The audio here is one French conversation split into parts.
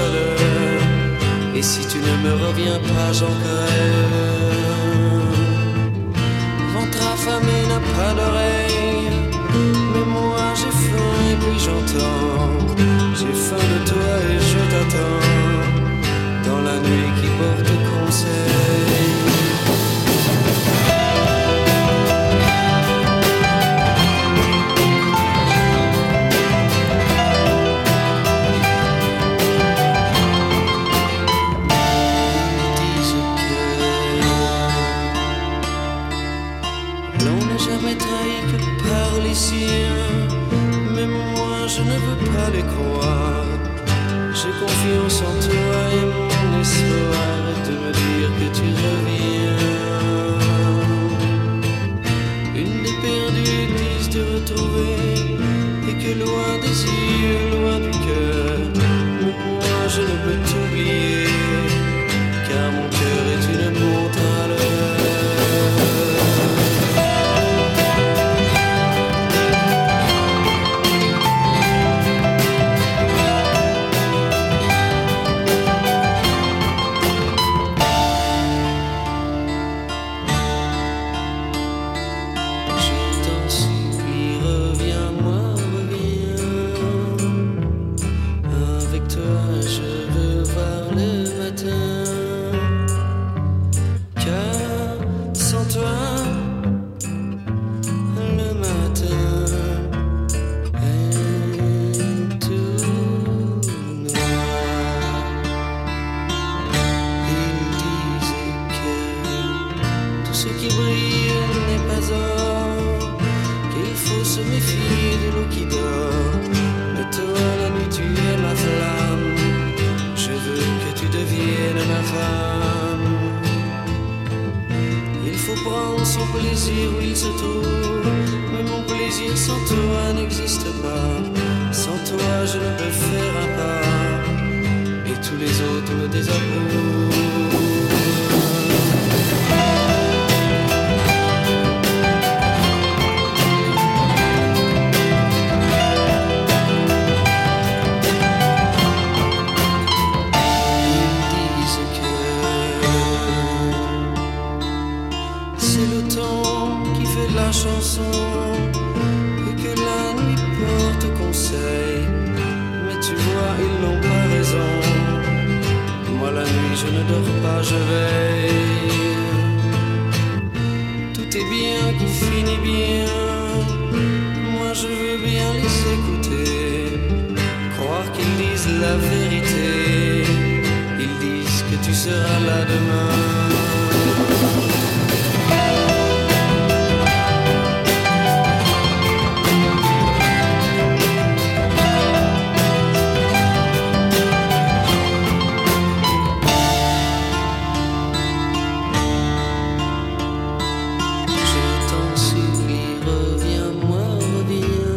seul. Et si tu ne me reviens pas, j'en crève. Ventre affamé n'a pas d'oreille, mais moi j'ai faim et puis j'entends. J'ai faim de toi et je t'attends dans la nuit qui porte conseil. Jamais trahi que par les siens, mais moi je ne veux pas les croire. J'ai confiance en toi et mon espoir est de me dire que tu reviens. Une des perdues disent te retrouver et que loin des yeux, loin du cœur, moi je ne peux t'oublier, car mon cœur est une montre à l'heure. Ce qui brille n'est pas or, qu'il faut se méfier de l'eau qui dort. Mais toi la nuit tu es ma flamme, je veux que tu deviennes ma femme. Il faut prendre son plaisir où il se trouve, mais mon plaisir sans toi n'existe pas. Sans toi je ne peux faire un pas, et tous les autres me désapprouvent. C'est le temps qui fait la chanson et que la nuit porte conseil. Mais tu vois, ils n'ont pas raison. Moi la nuit je ne dors pas, je veille. Tout est bien qui finit bien. Moi je veux bien les écouter, croire qu'ils disent la vérité. Ils disent que tu seras là demain.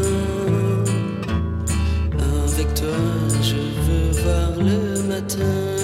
Je veux voir le matin.